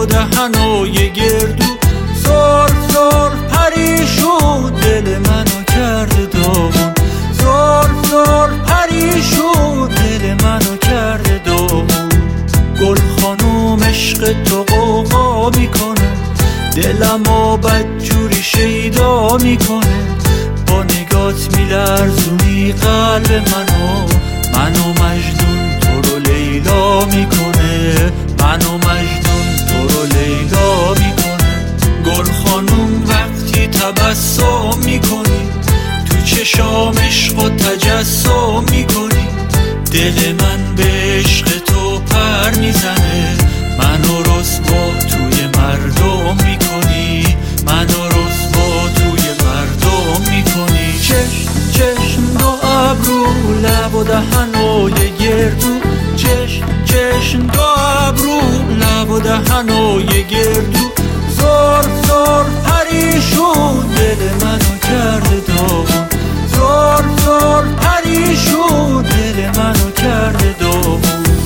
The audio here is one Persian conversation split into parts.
دهنای گردو، زار زار پریشون دل منو کرده داغون، زار زار پریشون دل منو کرده داغون. گل خانوم عشق تو قوقا میکنه، دلمو بدجوری شیدا میکنه، با نگات میلرزونی قلب منو مجنون تو رو لیلا میکنه، منو مجنون تو رو لیلا میکنه. گل خانوم وقتی تبسم میکنی، تو چشام عشق و تجسم میکنی، دل من به عشق تو پر میزنه، منو رسوا توی مردم میکنی، منو رسوا توی مردم میکنی. چشم دو ابرو لب و دهنای گردو، چشم دو ابرو لب و دهنای گردو، زار زار پریشون دل منو کرده داغون، زار زار پریشون دل منو کرده داغون.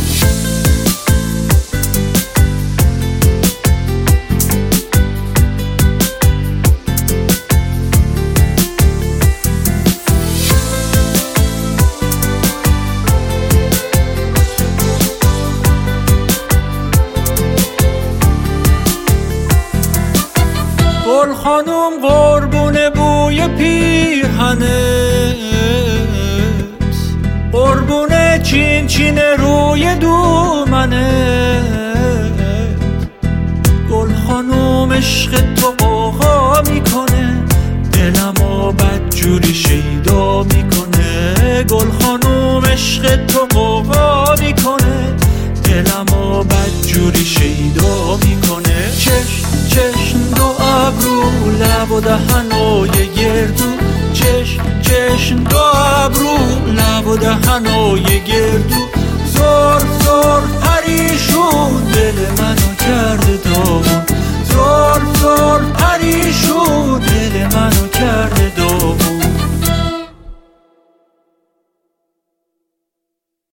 گل خانوم قربون بوی پیرهنت، قربون چین چین روی دومنت. گل خانوم عشق تو قوقا میکنه، دلمو بدجوری شیدا میکنه. گل خانوم عشق تو قوقا میکنه، دلمو بدجوری شیدا میکنه. چشم دو ابرو لب و دهنای گردو، چشم دو ابرو لب و دهنای گردو، زار زار پریشون دل منو کرد